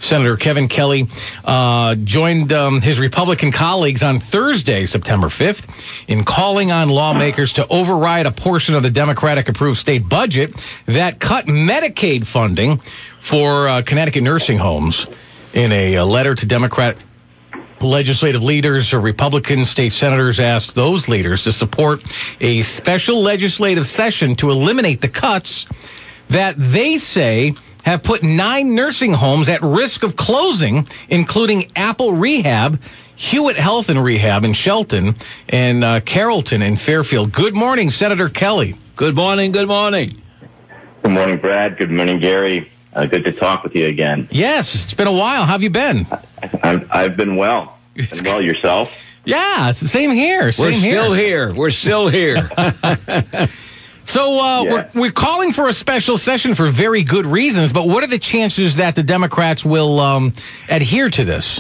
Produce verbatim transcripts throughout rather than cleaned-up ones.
Senator Kevin Kelly uh, joined um, his Republican colleagues on Thursday, September fifth, in calling on lawmakers to override a portion of the Democratic-approved state budget that cut Medicaid funding for uh, Connecticut nursing homes. In a, a letter to Democrat legislative leaders, or Republican state senators asked those leaders to support a special legislative session to eliminate the cuts that they say have put nine nursing homes at risk of closing, including Apple Rehab, Hewitt Health and Rehab in Shelton, and uh, Carrollton in Fairfield. Good morning, Senator Kelly. Good morning, good morning. Good morning, Brad. Good morning, Gary. Uh, good to talk with you again. Yes, it's been a while. How have you been? I, I've, I've been well. Been well, yourself? Yeah, it's the same here. Same We're here. still here. We're still here. So uh, yeah. we're, we're calling for a special session for very good reasons, but what are the chances that the Democrats will um, adhere to this?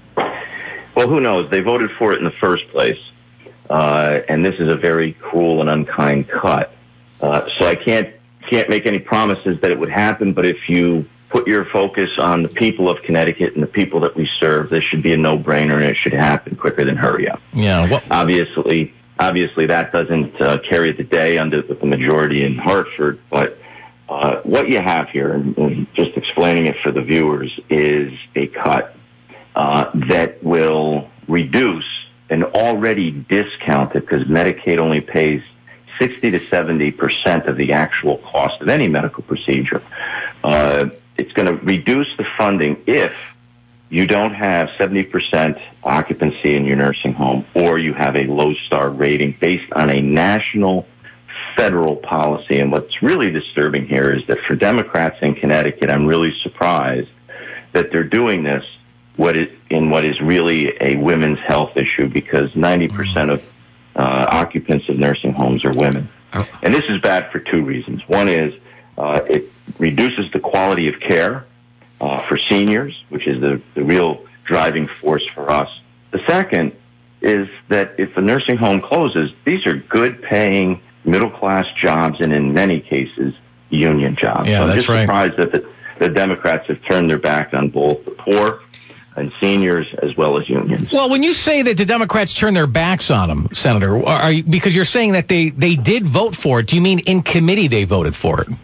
Well, who knows? They voted for it in the first place, uh, and this is a very cruel and unkind cut. Uh, so I can't can't make any promises that it would happen, but if you put your focus on the people of Connecticut and the people that we serve, this should be a no-brainer, and it should happen quicker than hurry up. Yeah. Well, Obviously... Obviously, that doesn't uh, carry the day under with the majority in Hartford, but uh, what you have here, and, and just explaining it for the viewers, is a cut uh, that will reduce an already discounted, because Medicaid only pays sixty to seventy percent of the actual cost of any medical procedure. Uh, it's going to reduce the funding if you don't have seventy percent occupancy in your nursing home, or you have a low star rating based on a national federal policy. And what's really disturbing here is that for Democrats in Connecticut, I'm really surprised that they're doing this what is, in what is really a women's health issue, because ninety percent of uh, occupants of nursing homes are women. And this is bad for two reasons. One is uh, it reduces the quality of care Uh, for seniors, which is the, the real driving force for us. The second is that if a nursing home closes, these are good-paying, middle-class jobs, and in many cases, union jobs. Yeah, so I'm that's just right. surprised that the, the Democrats have turned their back on both the poor and seniors as well as unions. well, when you say that the Democrats turn their backs on them, Senator, are you, because you're saying that they, they did vote for it, do you mean in committee they voted for it?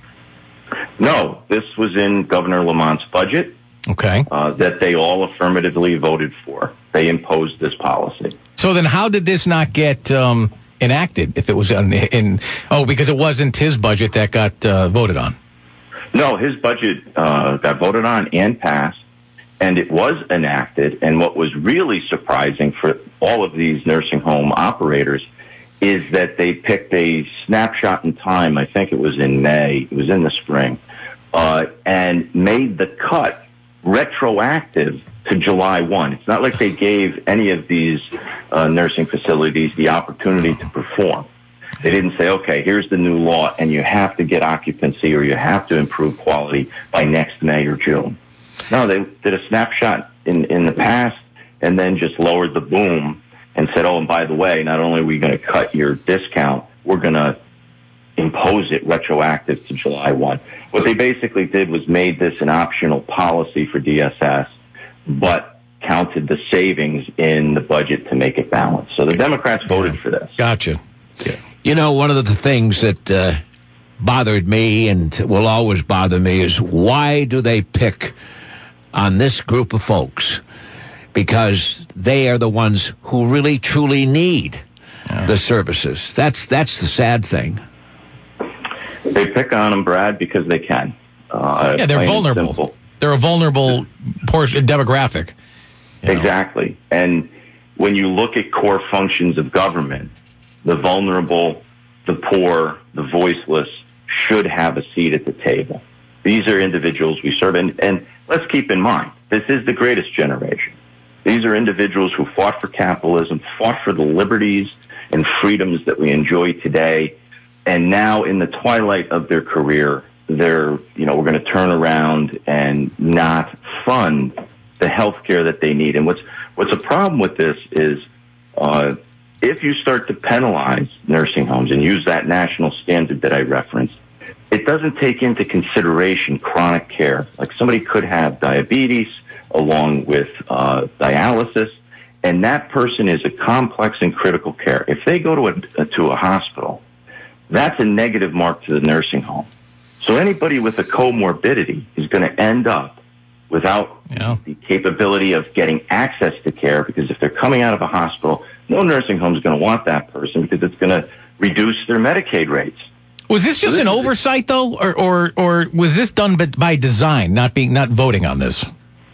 No, this was in Governor Lamont's budget. Okay. Uh, that they all affirmatively voted for. They imposed this policy. So then how did this not get um, enacted if it was in, in – oh, because it wasn't his budget that got uh, voted on? No, his budget uh, got voted on and passed, and it was enacted. And what was really surprising for all of these nursing home operators is that they picked a snapshot in time. I think it was in May. It was in the spring. Uh, and made the cut retroactive to July first. It's not like they gave any of these uh, nursing facilities the opportunity to perform. They didn't say, okay, here's the new law, and you have to get occupancy or you have to improve quality by next May or June. No, they did a snapshot in, in the past and then just lowered the boom and said, oh, and by the way, not only are we going to cut your discount, we're going to impose it retroactive to July first. What they basically did was made this an optional policy for D S S, but counted the savings in the budget to make it balanced. So the Democrats voted for this. Gotcha. Yeah. You know, one of the things that uh, bothered me and will always bother me is why do they pick on this group of folks? Because they are the ones who really, truly need yeah. the services. That's that's the sad thing. They pick on them, Brad, because they can. Uh, yeah, they're vulnerable. They're a vulnerable portion demographic. You know? Exactly. And when you look at core functions of government, the vulnerable, the poor, the voiceless should have a seat at the table. These are individuals we serve. And, and let's keep in mind, this is the greatest generation. These are individuals who fought for capitalism, fought for the liberties and freedoms that we enjoy today. And now in the twilight of their career, they're, you know, we're going to turn around and not fund the health care that they need. And what's, what's a problem with this is, uh, if you start to penalize nursing homes and use that national standard that I referenced, it doesn't take into consideration chronic care. Like somebody could have diabetes, along with uh, dialysis. And that person is a complex and critical care. If they go to a, to a hospital, that's a negative mark to the nursing home. So anybody with a comorbidity is going to end up without yeah. the capability of getting access to care, because if they're coming out of a hospital, no nursing home is going to want that person because it's going to reduce their Medicaid rates. Was this just so this an oversight, though, or, or or was this done by design, not being not voting on this?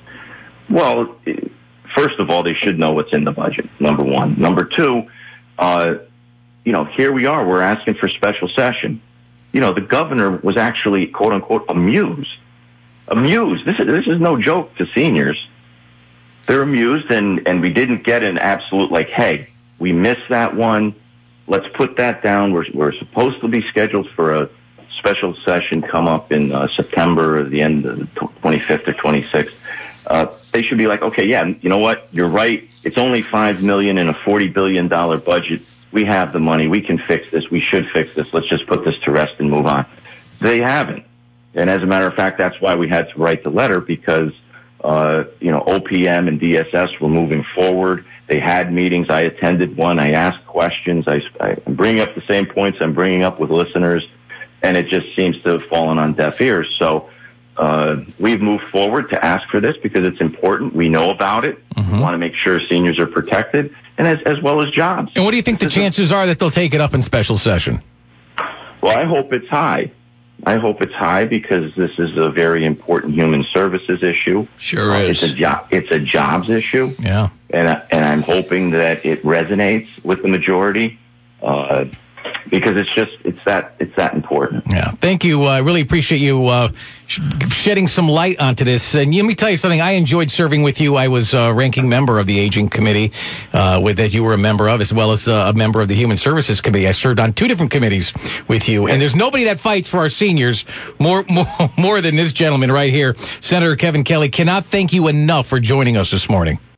Well, first of all, they should know what's in the budget, number one. Number two, uh, you know, here we are. We're asking for special session. You know, the governor was actually, quote unquote, amused. Amused. This is, this is no joke to seniors. They're amused, and, and we didn't get an absolute, like, hey, we missed that one. Let's put that down. We're, we're supposed to be scheduled for a special session come up in uh, September, or the end of the twenty-fifth or twenty-sixth. Uh, they should be like, okay, yeah, you know what? You're right. It's only five million dollars in a forty billion dollars budget. We have the money. We can fix this. We should fix this. Let's just put this to rest and move on. They haven't. And as a matter of fact, that's why we had to write the letter, because, uh, you know, O P M and D S S were moving forward. They had meetings. I attended one. I asked questions. I, I'm bringing up the same points I'm bringing up with listeners, and it just seems to have fallen on deaf ears. So, uh, we've moved forward to ask for this because it's important. We know about it. Mm-hmm. We want to make sure seniors are protected, and as, as well as jobs. And what do you think the chances are that they'll take it up in special session? Well, I hope it's high. I hope it's high because this is a very important human services issue. Sure uh, is. It's a job. It's a jobs issue. Yeah. And I, and I'm hoping that it resonates with the majority, uh, because it's just it's that it's that important. Yeah. Thank you. I uh, really appreciate you uh, sh- shedding some light onto this. And let me tell you something. I enjoyed serving with you. I was a ranking member of the Aging Committee, uh, with that you were a member of, as well as uh, a member of the Human Services Committee. I served on two different committees with you. And there's nobody that fights for our seniors more more, more than this gentleman right here, Senator Kevin Kelly. Cannot thank you enough for joining us this morning.